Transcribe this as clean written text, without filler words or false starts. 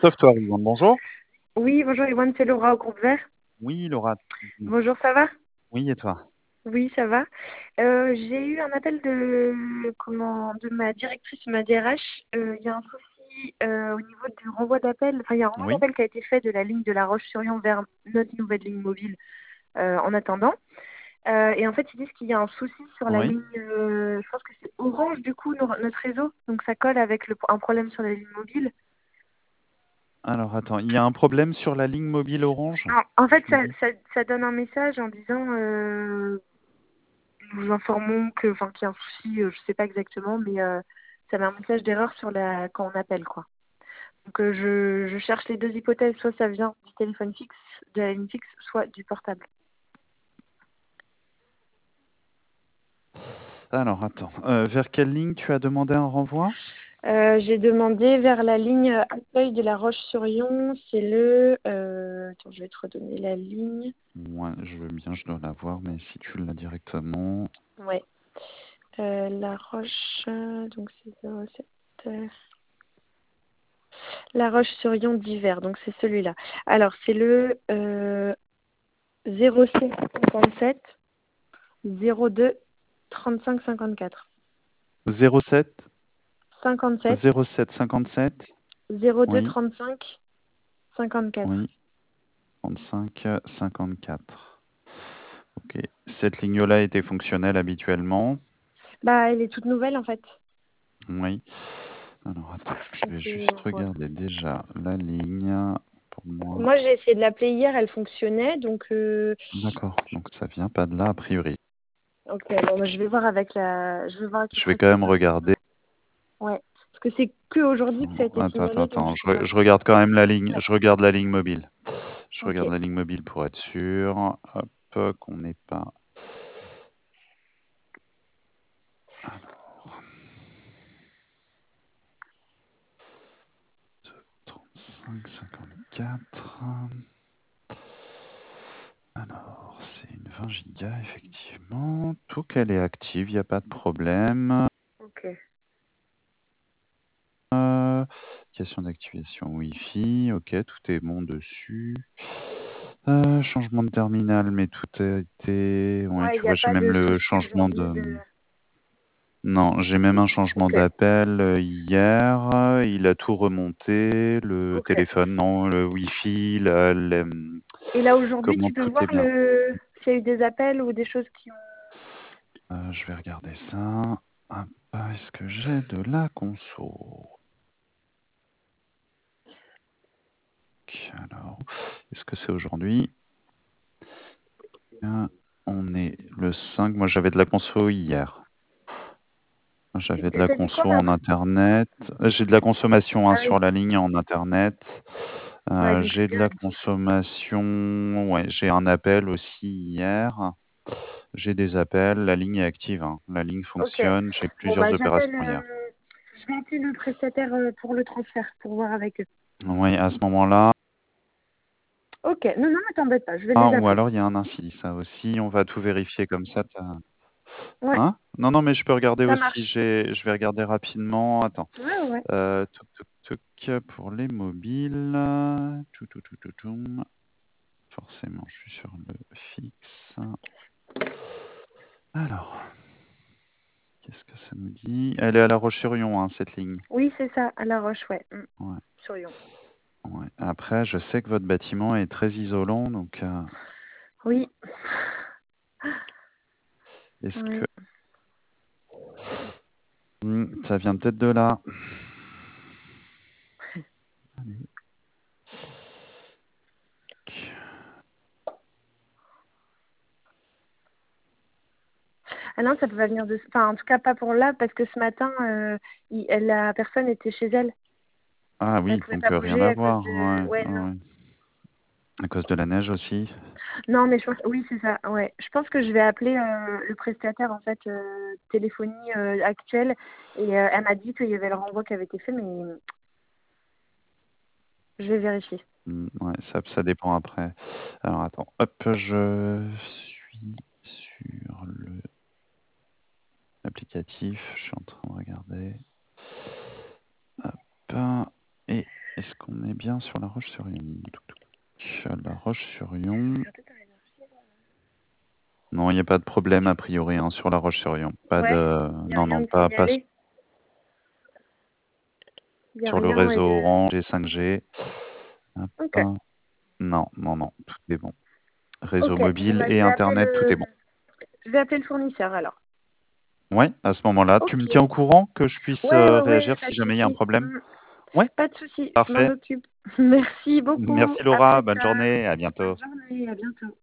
Software Yvonne, bonjour. Oui, bonjour Yvonne, c'est Laura au groupe Vert. Oui, Laura. Bonjour, ça va? Oui, et toi? Oui, ça va. J'ai eu un appel de ma directrice, ma DRH. Il y a un souci au niveau du renvoi d'appel. Enfin, il y a un renvoi Oui, d'appel qui a été fait de la ligne de La Roche-sur-Yon vers notre nouvelle ligne mobile en attendant. Et en fait, ils disent qu'il y a un souci sur la oui. ligne, je pense que c'est Orange du coup, notre réseau. Donc ça colle avec un problème sur la ligne mobile. Alors, attends, il y a un problème sur la ligne mobile Orange? En fait, Tu me dis? ça donne un message en disant nous vous informons qu'il y a un souci, je sais pas exactement, mais ça met un message d'erreur quand on appelle, quoi. Donc je cherche les deux hypothèses, soit ça vient du téléphone fixe, de la ligne fixe, soit du portable. Alors, attends, vers quelle ligne tu as demandé un renvoi? J'ai demandé vers la ligne accueil de La Roche-sur-Yon, c'est le... attends, je vais te redonner la ligne. Moi, je veux bien, je dois l'avoir, mais si tu l'as directement. Ouais. La Roche, donc c'est 07. La Roche-sur-Yon d'hiver, donc c'est celui-là. Alors, c'est le 07 02 35 54. 07 57 07 57. 02 Oui, 35 54. oui, 35 54. Ok, cette ligne-là était fonctionnelle habituellement. Bah, elle est toute nouvelle en fait. Oui. Alors, attends, je vais juste Voilà. regarder déjà la ligne pour moi. Moi, j'ai essayé de l'appeler hier, elle fonctionnait, donc D'accord, donc ça vient pas de là a priori. ok. Bon, bah, je vais voir avec le Je vais quand même prestataire. regarder. Ouais, parce que c'est que aujourd'hui que ça a été signalé, donc Attends, je sais pas. je regarde quand même la ligne. Ouais. Je regarde la ligne mobile. Je Ok. regarde la ligne mobile pour être sûr. Hop, qu'on n'ait pas. Alors, 35, 54. Alors, c'est une 20 gigas, effectivement. Tout qu'elle est active, il n'y a pas de problème. Ok. Question d'activation Wi-Fi. Ok, tout est bon dessus. Changement de terminal, mais tout a été. Ouais, Ouais, il tu n'y a vois, j'ai pas même de le souci changement aujourd'hui de. de. Non, j'ai même un changement Ok. d'appel hier. Il a tout remonté. Le Ok. téléphone, non. Le Wi-Fi, Et là aujourd'hui, comment tu peux tout est voir bien. s'il y a eu des appels ou des choses qui ont. Je vais regarder ça. Hop, est-ce que j'ai de la conso? Alors, est-ce que c'est aujourd'hui? On est le 5. Moi, j'avais de la conso hier. J'avais de la T'as dit quoi, conso en pardon? internet. J'ai de la consommation Ah sur oui. la ligne en internet. Ouais, donc c'est J'ai de bien la actif. consommation. Ouais, j'ai un appel aussi hier. J'ai des appels. La ligne est active, hein. La ligne Ok. fonctionne. J'ai Bon plusieurs bah j'appelle. opérations hier. Je vais appeler le prestataire pour le transfert pour voir avec eux. Oui, à ce moment-là. Ok. Non, non, mais t'embête pas. Je vais Ah, les ou appeler. alors il y a un ainsi, ça aussi. On va tout vérifier comme ça. Ouais, Hein? Non, non, mais je peux regarder ça aussi. marche. Je vais regarder rapidement. Attends. Ouais, ouais, ouais. Toc, toc, toc, pour les mobiles. Tout, tout, tout, tout, tout. Forcément, je suis sur le fixe. Alors, qu'est-ce que ça nous dit? Elle est à La Roche-sur-Yon, hein, cette ligne. Oui, c'est ça, à La Roche, ouais. Ouais, Sur Lyon. ouais. Après, je sais que votre bâtiment est très isolant, donc Oui. est-ce que Oui. ça vient peut-être de là? Allez. Ah non, ça peut pas venir de. Enfin, en tout cas, pas pour là, parce que ce matin, la personne était chez elle. Ah Elle oui, pouvait donc pas rien bouger à à cause voir. de. Ouais, Ouais, non. ouais. À cause de la neige aussi. Non, mais je pense. Oui, c'est ça. Ouais. Je pense que je vais appeler le prestataire en fait téléphonie actuelle et elle m'a dit qu'il y avait le renvoi qui avait été fait, mais je vais vérifier. Ouais, ça dépend après. Alors attends, hop, je suis sur l'applicatif. Je suis en train de regarder. Hop, et Est-ce qu'on est bien sur La Roche-sur-Yon? La Roche-sur-Yon. Non, il n'y a pas de problème a priori hein, sur La Roche-sur-Yon. Pas Ouais, de. y a Non, rien non, de pas signalé. Y a sur le rien réseau Orange et 5G. Ok. Non, non, non, tout est bon. Réseau Ok. Bon, mobile bah, et Internet, tout est bon. je vais appeler le fournisseur alors. Ouais, à ce moment-là, tu me Ok. tiens au courant que je puisse Ouais, réagir pas si de jamais il y a un souci. problème? Ouais, Pas de souci, je m'en parfait. occupe. Merci beaucoup. Merci À Laura, plus bonne tard. journée, à Bonne bientôt. journée, à bientôt.